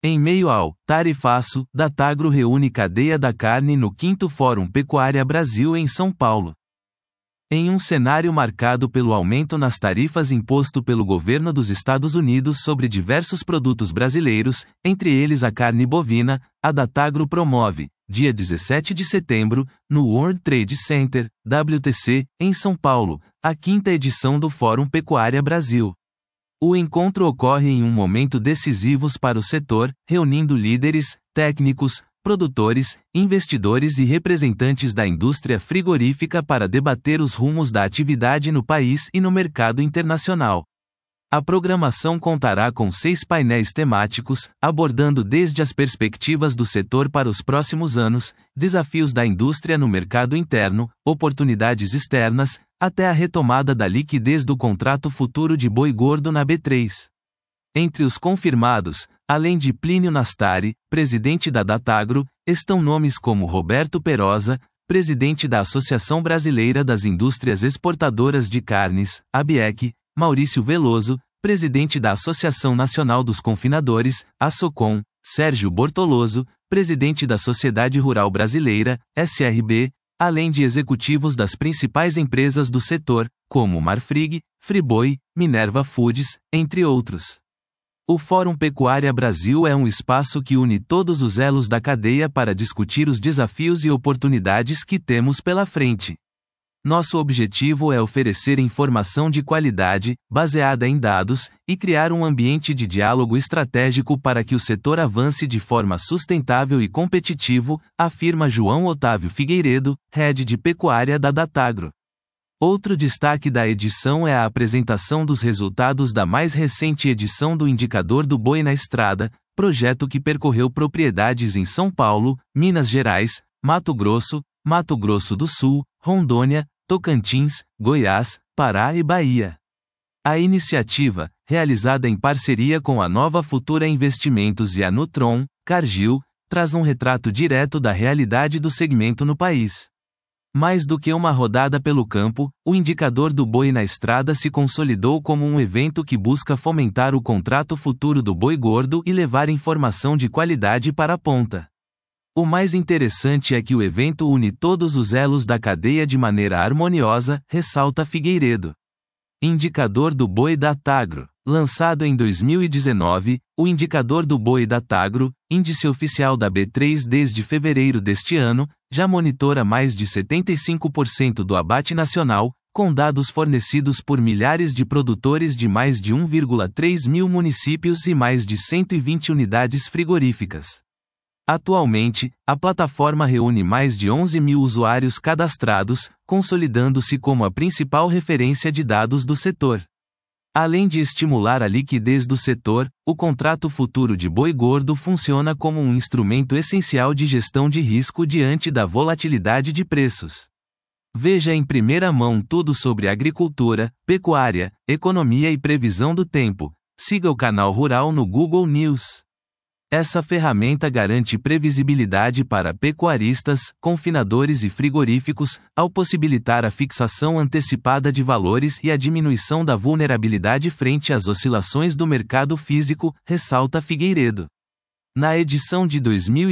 Em meio ao tarifaço, Datagro reúne cadeia da carne no 5º Fórum Pecuária Brasil em São Paulo. Em um cenário marcado pelo aumento nas tarifas imposto pelo governo dos Estados Unidos sobre diversos produtos brasileiros, entre eles a carne bovina, a Datagro promove, dia 17 de setembro, no World Trade Center, WTC, em São Paulo, a 5ª edição do Fórum Pecuária Brasil. O encontro ocorre em um momento decisivo para o setor, reunindo líderes, técnicos, produtores, investidores e representantes da indústria frigorífica para debater os rumos da atividade no país e no mercado internacional. A programação contará com 6 painéis temáticos, abordando desde as perspectivas do setor para os próximos anos, desafios da indústria no mercado interno, oportunidades externas, até a retomada da liquidez do contrato futuro de boi gordo na B3. Entre os confirmados, além de Plínio Nastari, presidente da Datagro, estão nomes como Roberto Perosa, presidente da Associação Brasileira das Indústrias Exportadoras de Carnes, ABEC, Maurício Veloso, presidente da Associação Nacional dos Confinadores, ASSOCON, Sérgio Bortoloso, presidente da Sociedade Rural Brasileira, SRB, além de executivos das principais empresas do setor, como Marfrig, Friboi, Minerva Foods, entre outros. O Fórum Pecuária Brasil é um espaço que une todos os elos da cadeia para discutir os desafios e oportunidades que temos pela frente. Nosso objetivo é oferecer informação de qualidade, baseada em dados, e criar um ambiente de diálogo estratégico para que o setor avance de forma sustentável e competitivo, afirma João Otávio Figueiredo, head de pecuária da Datagro. Outro destaque da edição é a apresentação dos resultados da mais recente edição do Indicador do Boi na Estrada, projeto que percorreu propriedades em São Paulo, Minas Gerais, Mato Grosso do Sul, Rondônia, Tocantins, Goiás, Pará e Bahia. A iniciativa, realizada em parceria com a Nova Futura Investimentos e a Nutron, Cargill, traz um retrato direto da realidade do segmento no país. Mais do que uma rodada pelo campo, o Indicador do Boi na Estrada se consolidou como um evento que busca fomentar o contrato futuro do boi gordo e levar informação de qualidade para a ponta. O mais interessante é que o evento une todos os elos da cadeia de maneira harmoniosa, ressalta Figueiredo. Indicador do Boi Datagro. Lançado em 2019, o Indicador do Boi Datagro, índice oficial da B3 desde fevereiro deste ano, já monitora mais de 75% do abate nacional, com dados fornecidos por milhares de produtores de mais de 1,3 mil municípios e mais de 120 unidades frigoríficas. Atualmente, a plataforma reúne mais de 11 mil usuários cadastrados, consolidando-se como a principal referência de dados do setor. Além de estimular a liquidez do setor, o contrato futuro de boi gordo funciona como um instrumento essencial de gestão de risco diante da volatilidade de preços. Veja em primeira mão tudo sobre agricultura, pecuária, economia e previsão do tempo. Siga o canal Rural no Google News. Essa ferramenta garante previsibilidade para pecuaristas, confinadores e frigoríficos, ao possibilitar a fixação antecipada de valores e a diminuição da vulnerabilidade frente às oscilações do mercado físico, ressalta Figueiredo. Na edição de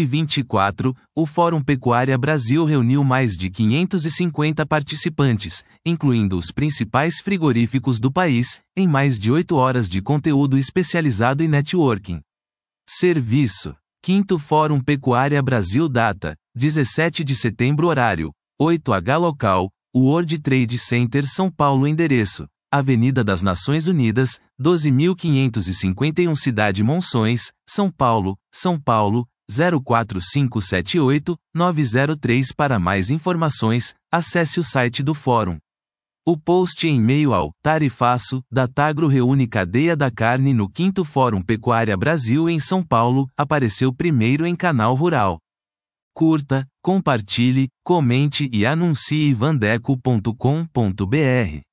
2024, o Fórum Pecuária Brasil reuniu mais de 550 participantes, incluindo os principais frigoríficos do país, em mais de 8 horas de conteúdo especializado e networking. Serviço. 5º Fórum Pecuária Brasil data, 17 de setembro horário, 8h local, World Trade Center São Paulo endereço, Avenida das Nações Unidas, 12.551 Cidade Monções, São Paulo, 04578-903 Para mais informações, acesse o site do Fórum. O post em meio ao tarifaço, Datagro reúne cadeia da carne no 5º Fórum Pecuária Brasil em São Paulo, apareceu primeiro em Canal Rural. Curta, compartilhe, comente e anuncie vandeco.com.br.